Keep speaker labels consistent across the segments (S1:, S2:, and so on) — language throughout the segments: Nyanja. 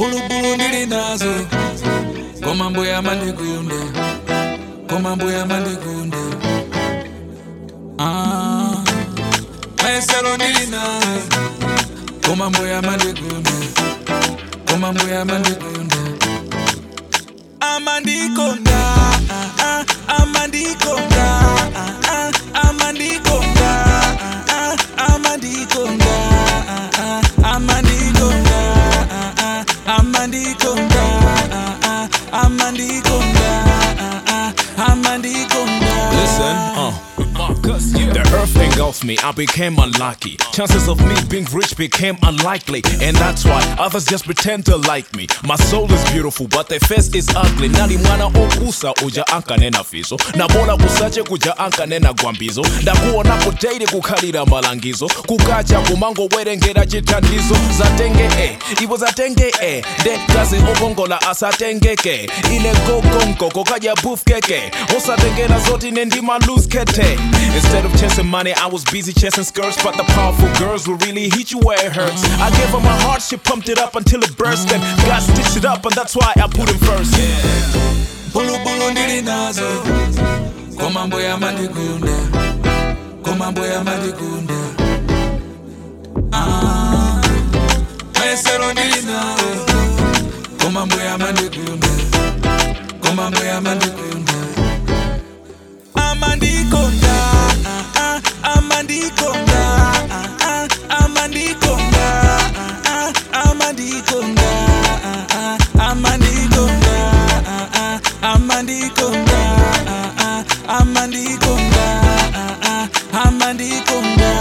S1: Bulu ndili nazo kwa mambo ya mandigunde, kwa mambo ya mandigunde. Maeselo ndili nazo kwa mambo ya mandigunde, kwa mambo ya mandigunde. Amandikonda, amandikonda, amandikonda, amandikonda, amandikonda, amandikonda, amandikonda, amandikonda.
S2: Listen, the earth engulfed me, I became unlucky. Chances of me being rich became unlikely, and that's why others just pretend to like me. My soul is beautiful, but their face is ugly. Nali mwana okusa uja anka nena fiso, na bola kusache kuja anka nena gwambizo. Ndakuona kuteiri kukalira malangizo, kukacha kumango werengera chitandizo. Zatenge ibo zatenge de kazi obongola asatengeke. Ile gogongo kokaja boof keke, osatengera zoti nendima lose kete. Instead of chasing money, I was busy chasing skirts, but the powerful girls will really hit you where it hurts. I gave her my heart, she pumped it up until it burst, and God stitched it up, and that's why I put him first.
S1: Bulu ndili nazo kwa mambo ya mandigunde, kwa mambo ya mandigunde. Maeselo ndili nazo kwa mambo ya mandigunde, kwa mambo ya mandigunde. Amandikonda, amandikonda, amandikonda, amandikonda, amandikonda, amandikonda, amandikonda, amandikonda.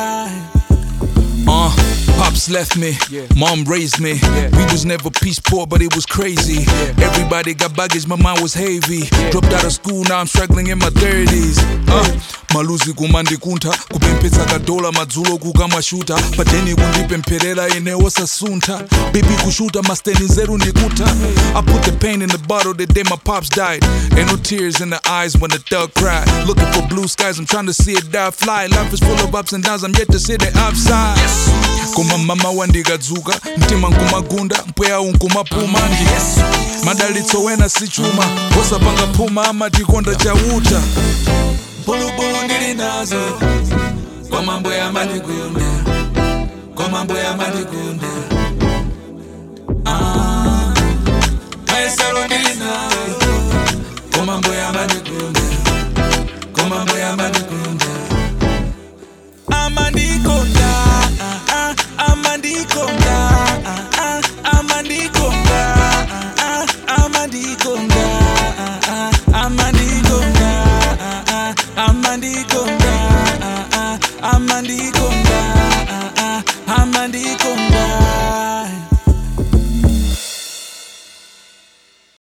S1: Pops left me, mom raised me. We was never peace poor, but it was crazy. Everybody got baggage, my mind was heavy. Dropped out of school, now I'm struggling in my 30s. Maluzi kumandikunta, kupempeza kadola madzulo kukamashuta. Pateni kundipemperera eneo sasunta. Baby kushuta masteni zeru ndikuta. I put the pain in the bottle the day my pops died. Ain't no tears in the eyes when the thug cried. Looking for blue skies, I'm trying to see it die fly. Life is full of ups and downs, I'm yet to see the upside. Kuma mama wandikadzuka, mtima nkumagunda, mpweya unkumapuma. Madalitso wena si chuma, osapanga puma amatikonda chauta. Bulu ndili nazo kwa mambo ya mandigunde, kwa mambo ya mandigunde. Maeselo ndili nazo kwa mambo ya mandigunde, kwa mambo ya mandigunde. Amandikonda, amandikonda, amandikonda, amandikonda, amandikonda, amandikonda, amandikonda, amandikonda.